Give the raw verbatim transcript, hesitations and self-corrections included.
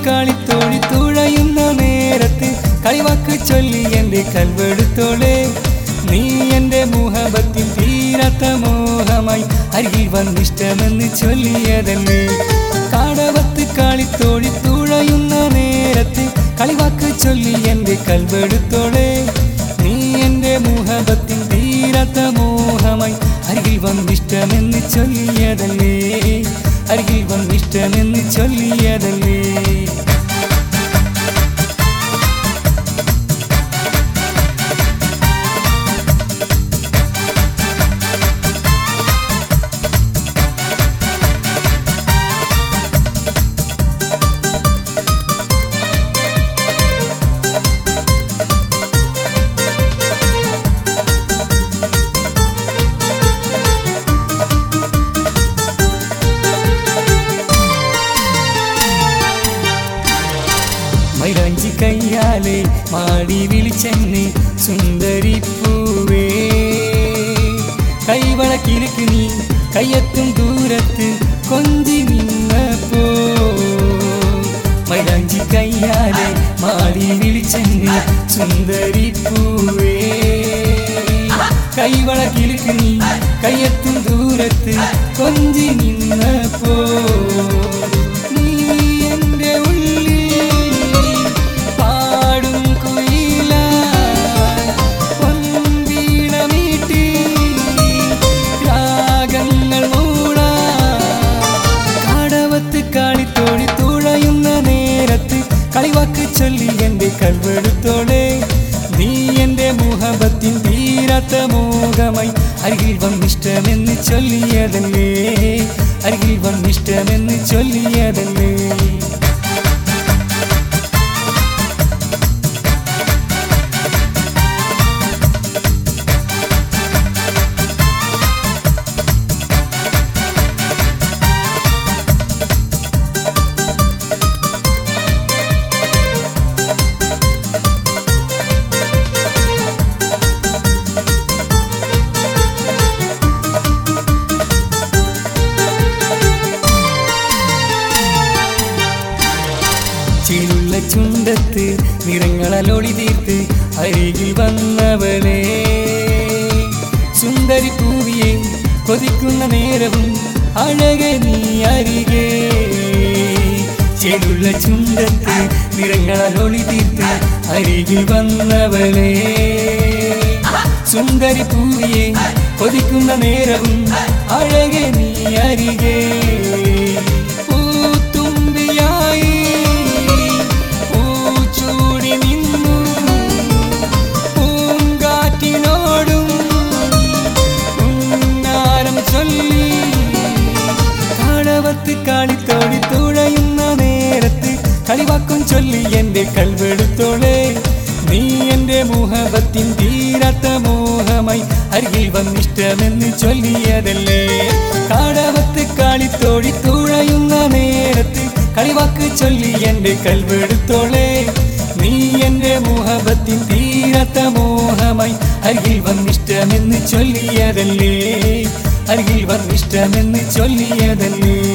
കാളിത്തോഴി തുഴയുന്ന നേരത്ത് കളിവാക്ക് ചൊല്ലി എന്റെ കൽവെടുത്തോളെ നീ എന്റെ മുഹബത്തിൻ തീരാത്ത മോഹമായി അരികിൽ വന്നിഷ്ടമെന്ന് ചൊല്ലിയതല്ലേ കാടവത്ത് കാളിത്തോഴി തുഴയുന്ന നേരത്ത് കളിവാക്ക് ചൊല്ലി എന്റെ കൽവെടുത്തോളെ നീ എന്റെ മുഹബത്തിൻ തീരാത്ത മോഹമായി അരികിൽ വന്നിഷ്ടമെന്ന് ചൊല്ലിയതല്ലേ അരികിൽ വന്നിഷ്ടമെന്ന് ചൊല്ലിയതല്ലേ മൈലാഞ്ചി കയ്യാലെ മാടി വിളിച്ചെന്ന് സുന്ദരിപ്പൂവേ കൈവളക്കിലേക്ക് നീ കയ്യെത്തും ദൂരത്ത് കൊഞ്ചി നിന്നപ്പോ മൈലാഞ്ചി കയ്യാലെ മാടി വിളിച്ചെന്ന് സുന്ദരിപ്പൂവേ കൈവളക്കിലേക്ക് നീ കയ്യെത്തും ദൂരത്ത് കൊഞ്ചി നിന്നപ്പോ നീ എന്റെ ഉള്ളിൽ കാളിത്തോഴി തുഴയുന്ന നേരത്ത് കളിവാക്ക് ചൊല്ലി എന്റെ കൽവെടുത്തോളെ നീ എന്റെ മുഹബത്തിൻ തീരാത്ത മോഹമായി അരികിൽ വന്നിഷ്ടമെന്ന് ചൊല്ലിയതല്ലേ അരികിൽ വന്നിഷ്ടമെന്ന് ചൊല്ലിയതല്ലേ ചിലുള്ള ചുണ്ടത്ത് നിറങ്ങളൊളി തീർത്ത് അരികിൽ വന്നവളെ സുന്ദരി പൂവിയെ കൊതിക്കുന്ന നേരവും അഴകെ നീ അരികെ ചിലുള്ള ചുണ്ടത്ത് നിറങ്ങളൊളി തീർത്ത് അരികിൽ വന്നവളെ സുന്ദരി പൂവിയെ കൊതിക്കുന്ന നേരവും അഴകെ നീ അരികെ പൂത്തുമ്പിയായി കാടവത്ത് കാളിത്തോഴി തുഴയുന്ന നേരത്ത് കളിവാക്കും ചൊല്ലി എന്റെ കൽവെടുത്തോളെ നീ എന്റെ മുഹബത്തിൻ തീരാത്ത മോഹമായി അരികിൽ വന്നിഷ്ടമെന്ന് ചൊല്ലിയതല്ലേ കാടവത്ത് കാളിത്തോഴി തുഴയുന്ന നേരത്ത് കളിവാക്ക് ചൊല്ലി എന്റെ കൽവെടുത്തോളെ നീ എന്റെ മുഹബത്തിൻ തീരാത്ത മോഹമായി അരികിൽ വന്നിഷ്ടമെന്ന് ചൊല്ലിയതല്ലേ അരികിൽ വന്നിഷ്ടമെന്ന് ചൊല്ലിയതല്ലേ